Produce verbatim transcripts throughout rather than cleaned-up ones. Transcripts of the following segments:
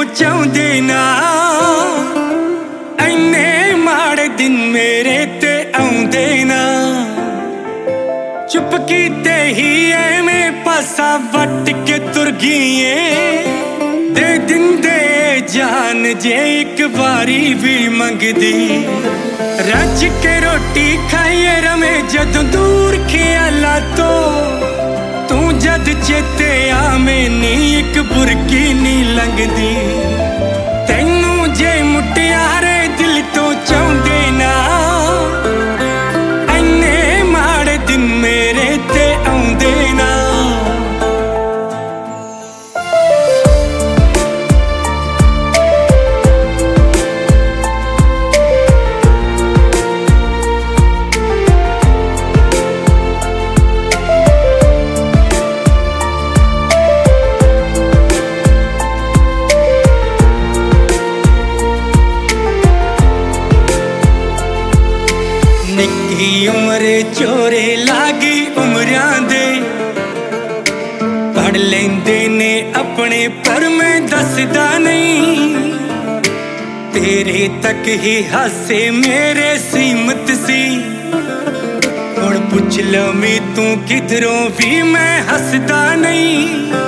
चाहुंदे ना, इन्ने माड़े दिन मेरे ते आउंदे ना। चुप कीते ही एवें पासा वट के तुर गईए, दे दिंदे जान जे एक बारी भी मंगदी। रज के रोटी खाइए रमे जदों दूर ख्याला तो, तू जद चेते आवे नी एक बुरकी नी लंघदी। तैनू जे मुटियारे दिल तो चाहुंदे ना, इन्ने माड़े दिन मेरे ते आउंदे ना। निक्की उम्रे चोरे लागी उमरां दे, पढ़ लेंदे ने अपने पर मैं दसदा नहीं। तेरे तक ही हासे मेरे सीमत सी, हुण पुछ लवी तू किधरों भी मैं हसदा नहीं।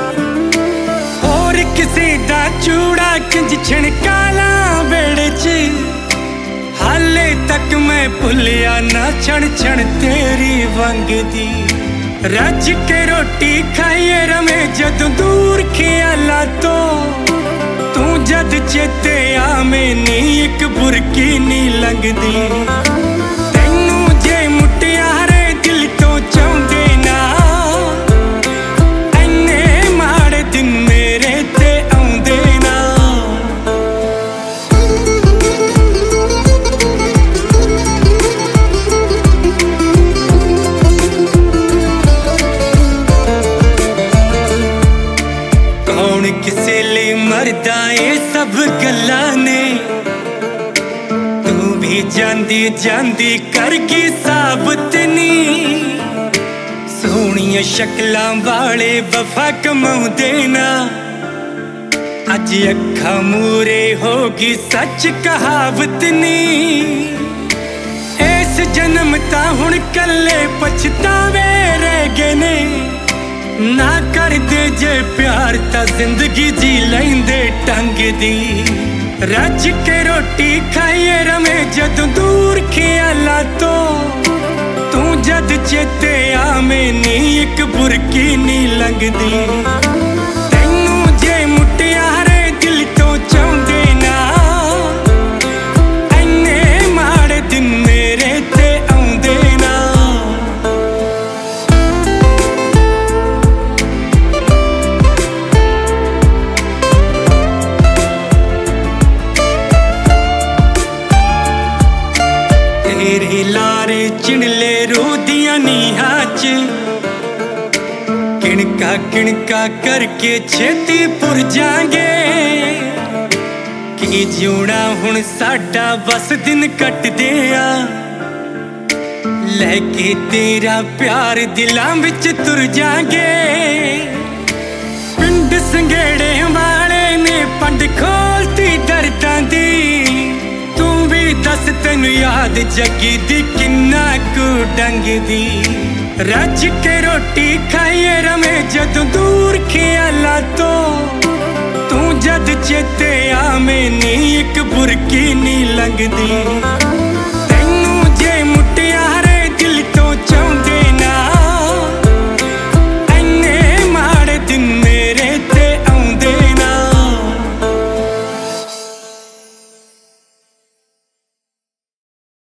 और किसी दा चूड़ा किंज छिणकाला वेड़े च, हाले तक मैं भुलिया ना छण छण तेरी वंगदी। रज के रोटी खाइए रमे जदों दूर ख्याला तो, तू जद चेते आवे नी एक बुरकी नी लंघदी। तैनू जे मुटियारे दिल तो चाहुंदे ना, इन्ने माड़े दिन मेरे ते आउंदे ना। किसे लिए मरदा ये सब गल्लां ने, तू भी जांदी जांदी करगी साबत नी। सोहणियां शक्लां वाले वफा कमाउंदे ना, अज अखा मूरे होगी सच कहावत नी। इस जन्म ता हुण कल्ले पछतावे रह गए ने, ना कर दे जे प्यार ता जिंदगी जी लेंदे टंग दी। रज के रोटी खाइए रमे जदों दूर ख्याला तो, तू जद चेते आवे नी एक बुरकी नी लंघदी। तैनू जे मुटियारे दिल तो चाहुंदे ना, इन्ने माड़े दिन मेरे ते आउंदे ना। तेरे लारे चिड़ले रोदियां नीहां च, किणका किणका करके छेती पुर जांगे। की जिउणा हुण साडा बस दिन कटदे आ, लैके तेरा प्यार दिलां विच तुर जांगे। पिंड संघेड़े वाले ने पंड खोलती दर्दां दी, दस तेनू याद जगी दी किन्ना कू डंगदी। रज के रोटी खाइए रमे जदों दूर ख्याला तो, तू जद चेते आवे नी एक बुरकी नी लंघदी।